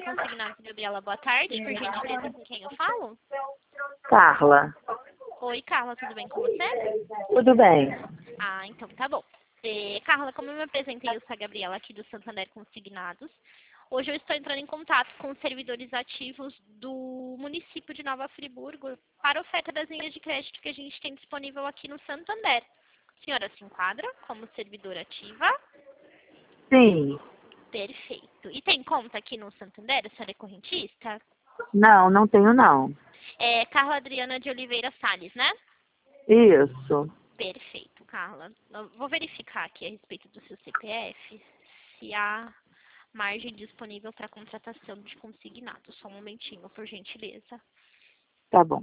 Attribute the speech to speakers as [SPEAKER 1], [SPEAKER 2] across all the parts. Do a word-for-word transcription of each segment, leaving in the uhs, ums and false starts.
[SPEAKER 1] Consignados, Gabriela. Boa tarde. Por gentileza, com quem eu falo?
[SPEAKER 2] Carla.
[SPEAKER 1] Oi, Carla, tudo bem com você?
[SPEAKER 2] Tudo bem.
[SPEAKER 1] Ah, então tá bom. É, Carla, como eu me apresentei, eu sou a Gabriela aqui do Santander Consignados. Hoje eu estou entrando em contato com os servidores ativos do município de Nova Friburgo para oferta das linhas de crédito que a gente tem disponível aqui no Santander. A senhora se enquadra como servidora ativa?
[SPEAKER 2] Sim.
[SPEAKER 1] Perfeito. E tem conta aqui no Santander? A senhora é correntista?
[SPEAKER 2] Não, não tenho não.
[SPEAKER 1] É Carla Adriana de Oliveira Salles, né?
[SPEAKER 2] Isso.
[SPEAKER 1] Perfeito, Carla. Eu vou verificar aqui a respeito do seu C P F se há margem disponível para contratação de consignado. Só um momentinho, por gentileza.
[SPEAKER 2] Tá bom.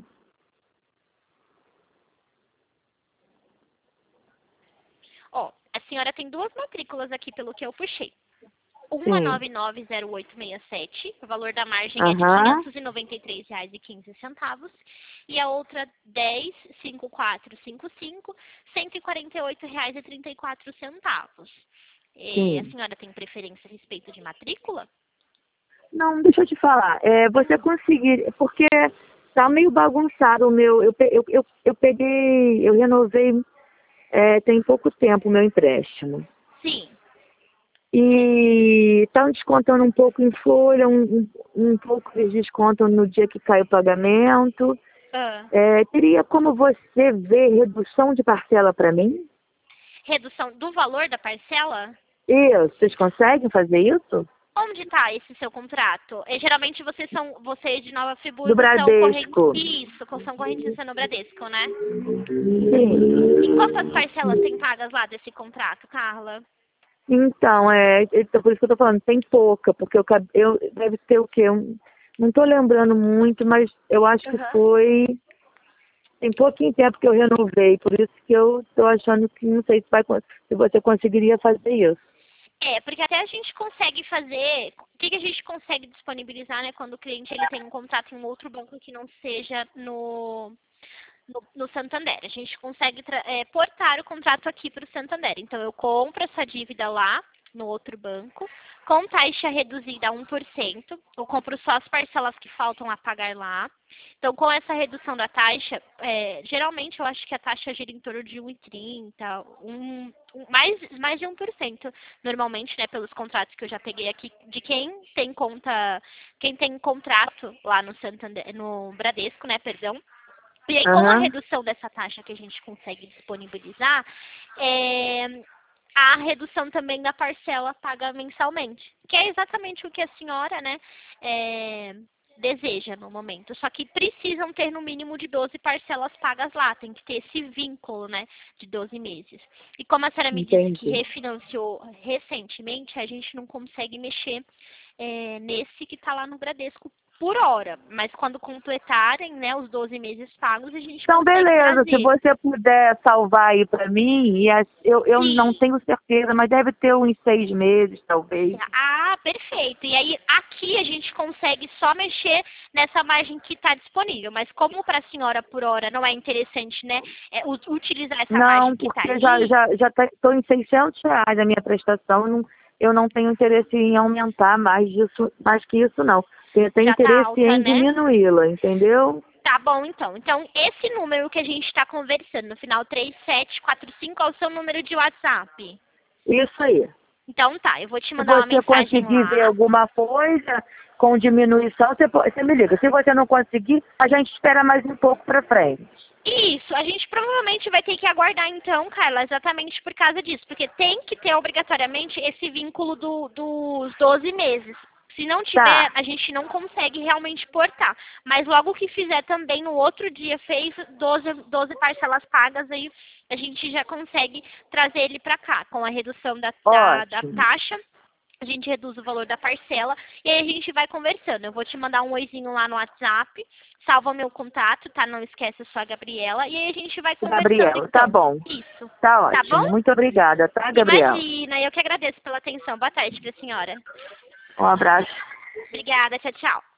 [SPEAKER 1] Ó, a senhora tem duas matrículas aqui pelo que eu puxei. Uma
[SPEAKER 2] Sim.
[SPEAKER 1] nove nove zero oito seis sete, o valor da margem é de
[SPEAKER 2] Aham.
[SPEAKER 1] quinhentos e noventa e três reais e quinze centavos. E a outra dez cinco quatro cinco cinco, cento e quarenta e oito reais e trinta e quatro centavos. É, a
[SPEAKER 2] Sim.
[SPEAKER 1] senhora tem preferência a respeito de matrícula?
[SPEAKER 2] Não, deixa eu te falar. É, você conseguir, porque tá meio bagunçado o meu. Eu, pe- eu, eu, eu peguei, eu renovei é, tem pouco tempo o meu empréstimo.
[SPEAKER 1] Sim.
[SPEAKER 2] E estão descontando um pouco em folha, um, um, um pouco eles descontam no dia que cai o pagamento.
[SPEAKER 1] Ah.
[SPEAKER 2] É, teria como você ver redução de parcela para mim?
[SPEAKER 1] Redução do valor da parcela?
[SPEAKER 2] Isso, vocês conseguem fazer isso?
[SPEAKER 1] Onde está esse seu contrato? E, geralmente vocês são, vocês de Nova
[SPEAKER 2] Do
[SPEAKER 1] Friburgo são correntes.
[SPEAKER 2] Bradesco.
[SPEAKER 1] Isso, são correntistas no Bradesco, né?
[SPEAKER 2] Sim.
[SPEAKER 1] E quantas parcelas tem pagas lá desse contrato, Carla?
[SPEAKER 2] Então, é, então, por isso que eu tô falando, tem pouca, porque eu, acab- eu deve ter o quê? Um, não tô lembrando muito, mas eu acho que
[SPEAKER 1] Uhum.
[SPEAKER 2] foi. Tem pouquinho tempo que eu renovei, por isso que eu tô achando que não sei se, vai, con- se você conseguiria fazer isso.
[SPEAKER 1] É, porque até a gente consegue fazer, o que, que a gente consegue disponibilizar, né, quando o cliente ele tem um contrato em um outro banco que não seja no, no, no Santander. A gente consegue tra- é, portar o contrato aqui para o Santander. Então, eu compro essa dívida lá no outro banco, com taxa reduzida a um por cento. Eu compro só as parcelas que faltam a pagar lá. Então, com essa redução da taxa, é, geralmente eu acho que a taxa gira em torno de um vírgula trinta, um, um, mais, mais de um por cento, normalmente, né, pelos contratos que eu já peguei aqui, de quem tem conta, quem tem contrato lá no Santander, no Bradesco, né, perdão. E aí, com a
[SPEAKER 2] Aham.
[SPEAKER 1] redução dessa taxa que a gente consegue disponibilizar, é, a redução também da parcela paga mensalmente, que é exatamente o que a senhora, né, é, deseja no momento. Só que precisam ter no mínimo de doze parcelas pagas lá, tem que ter esse vínculo, né, de doze meses. E como a senhora me disse que
[SPEAKER 2] Entendi.
[SPEAKER 1] refinanciou recentemente, a gente não consegue mexer é, nesse que está lá no Bradesco por hora, mas quando completarem, né, os doze meses pagos, a gente
[SPEAKER 2] Então,
[SPEAKER 1] consegue
[SPEAKER 2] beleza, se
[SPEAKER 1] trazer.
[SPEAKER 2] você puder salvar aí pra mim, e as- eu, eu não
[SPEAKER 1] Sim.
[SPEAKER 2] tenho certeza, mas deve ter uns seis meses, talvez.
[SPEAKER 1] Ah, perfeito. E aí, aqui a gente consegue só mexer nessa margem que está disponível. Mas como para a senhora, por hora, não é interessante, né, é, u- utilizar essa margem
[SPEAKER 2] Não,
[SPEAKER 1] que está
[SPEAKER 2] porque já
[SPEAKER 1] ali,
[SPEAKER 2] já já estou em seiscentos reais a minha prestação. Eu não, eu não tenho interesse em aumentar mais disso, mais que isso não. Eu tenho
[SPEAKER 1] já está
[SPEAKER 2] interesse
[SPEAKER 1] alta,
[SPEAKER 2] em
[SPEAKER 1] né?
[SPEAKER 2] diminuí-la, entendeu?
[SPEAKER 1] Tá bom, então. Então, esse número que a gente está conversando, no final três sete quatro cinco, é o seu número de WhatsApp.
[SPEAKER 2] Isso aí.
[SPEAKER 1] Então tá, eu vou te
[SPEAKER 2] Se
[SPEAKER 1] mandar uma
[SPEAKER 2] você
[SPEAKER 1] mensagem
[SPEAKER 2] conseguir ver
[SPEAKER 1] lá.
[SPEAKER 2] alguma coisa com diminuição, você, po- você me liga. Se você não conseguir, a gente espera mais um pouco para frente.
[SPEAKER 1] Isso, a gente provavelmente vai ter que aguardar então, Carla, exatamente por causa disso, porque tem que ter obrigatoriamente esse vínculo do- dos doze meses. Se não tiver,
[SPEAKER 2] Tá,
[SPEAKER 1] a gente não consegue realmente portar. Mas logo que fizer também, no outro dia, fez doze, doze parcelas pagas, aí a gente já consegue trazer ele para cá, com a redução da, da, da
[SPEAKER 2] ótimo.
[SPEAKER 1] taxa. A gente reduz o valor da parcela e aí a gente vai conversando. Eu vou te mandar um oizinho lá no WhatsApp, salva meu contato, tá? Não esquece, eu sou a Gabriela. E aí a gente vai conversando,
[SPEAKER 2] Gabriela, tá
[SPEAKER 1] então.
[SPEAKER 2] bom.
[SPEAKER 1] Isso.
[SPEAKER 2] Tá
[SPEAKER 1] Tá bom?
[SPEAKER 2] ótimo. Muito obrigada, tá, Gabriela?
[SPEAKER 1] Imagina, eu que agradeço pela atenção. Boa tarde pra senhora.
[SPEAKER 2] Um abraço.
[SPEAKER 1] Obrigada, tchau, tchau.